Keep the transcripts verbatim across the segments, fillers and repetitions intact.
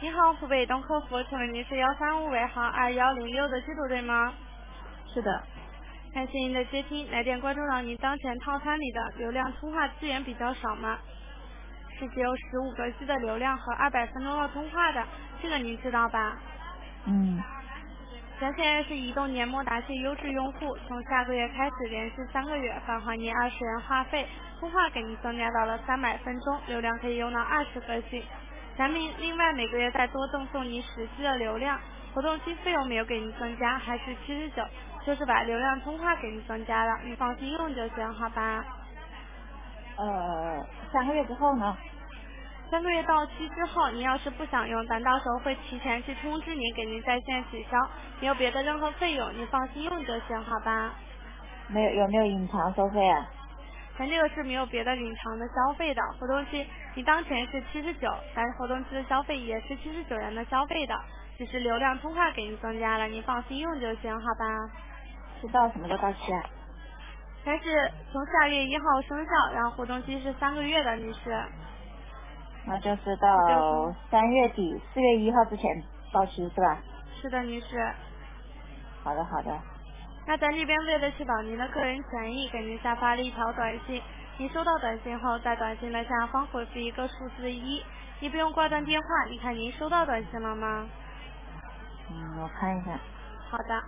你好，湖北东客服，请问您是幺三五尾号二幺零六的机组对吗？ 是的。 感谢您的接听，来电关注到您当前套餐里的流量通话资源比较少吗？是只有十五个 G 的流量和二百分钟的通话的，这个您知道吧？ 嗯。 咱现在是移动年末答谢优质用户，从下个月开始连续三个月返还您二十元话费，通话给您增加到了三百分钟，流量可以用到二十个 G。咱们另外每个月再多赠送您十 G 的流量，活动期费用没有给您增加，还是七十九，就是把流量通话给您增加了，你放心用就行，好吧？ 呃，三个月之后呢？ 三个月到期之后，您要是不想用，咱到时候会提前去通知您，给您在线取消，没有别的任何费用，你放心用就行，好吧？ 没有，有没有隐藏收费啊？ 咱这个是没有别的隐藏的消费的，活动期你当前是七十九，咱活动期的消费也是七十九元的消费的，只是流量通话给您增加了，您放心用就行，好吧？ 是到什么时候到期啊？ 但是从下月一号生效，然后活动期是三个月的，女士。 那就是到三月底四月一号之前到期是吧？ 是的，女士。 好的好的。 那咱这边为了确保您的个人权益，给您下发了一条短信。您收到短信后，在短信的下方回复一个数字一，你不用挂断电话。你看您收到短信了吗？ 嗯，我看一下。 好的。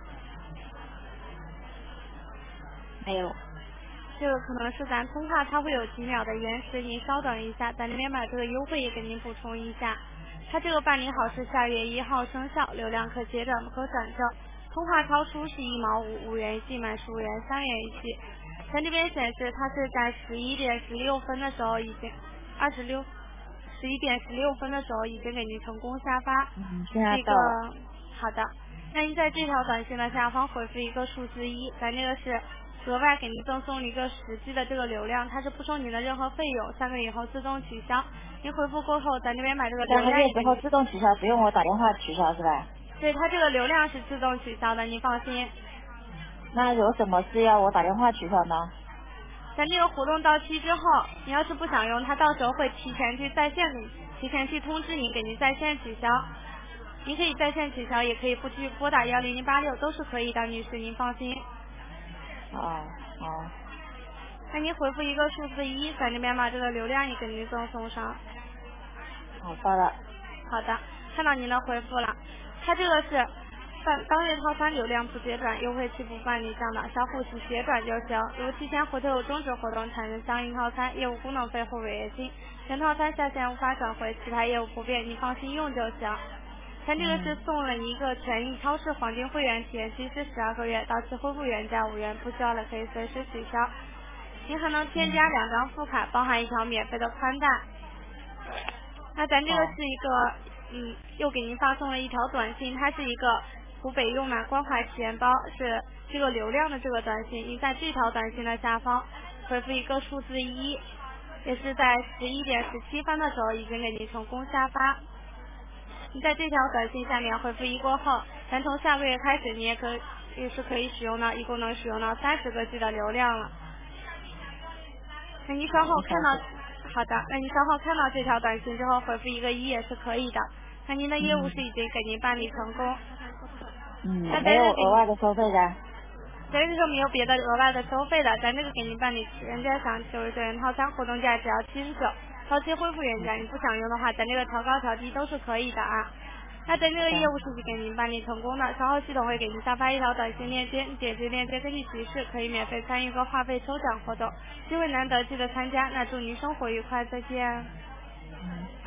没有。 这个可能是咱通话它会有几秒的延时，您稍等一下，咱这边把这个优惠也给您补充一下。它这个办理好是下月一号生效，流量可节转可转正。通话超出是一毛五，五元一记，满十五元三元一记。咱这边显示它是在十一点十六分的时候已经二十六，十一点十六分的时候已经给您成功下发。 嗯，现在这个到了。 好的，那您在这条短信的下方回复一个数字一，咱这个是额外给您赠送一个十 G 的这个流量，它是不收您的任何费用，三个月以后自动取消。您回复过后，咱这边把这个流量三个月之后自动取消，不用我打电话取消是吧？ 对，它这个流量是自动取消的，您放心。 那有什么事要我打电话取消呢？ 咱这个活动到期之后，你要是不想用，它到时候会提前去在线给，提前去通知您，给您在线取消。您可以在线取消，也可以不去拨打幺零零八六，都是可以的，女士，您放心。 哦哦。 那您回复一个数字一，咱这边把这个流量也给您赠送上。 好，到了。 好的，看到您的回复了。它这个是办当月套餐流量不结转，优惠期不办理账的，销户期结转就行。如提前回头终止活动，产生相应套餐业务功能费或违约金。原套餐下线无法转回，其他业务不变，你放心用就行。咱这个是送了一个权益超市黄金会员体验期是十二个月，到期恢复原价五元，不需要了可以随时取消。您还能添加两张副卡，包含一条免费的宽带。那咱这个是一个，嗯，又给您发送了一条短信，它是一个湖北用满关怀体验包，是这个流量的这个短信。您在这条短信的下方回复一个数字一，也是在十一点十七分的时候已经给您成功下发。你在这条短信下面回复一过后，咱从下个月开始，你也可以也是可以使用到，一共能使用到三十个 G 的流量了。那您稍后看到，好的，那您稍后看到这条短信之后回复一个一也是可以的。那您的业务是已经给您办理成功。 嗯，没有额外的收费的。 咱这个没有别的额外的收费的，咱这个给您办理原价享九十九元套餐，活动价只要七十九，到期恢复原价。你不想用的话，咱这个调高调低都是可以的啊。那咱这个业务是给您办理成功的，稍后系统会给您下发一条短信链接，你点击链接根据提示可以免费参与一个话费抽奖活动，机会难得，记得参加。那祝您生活愉快，再见。 嗯。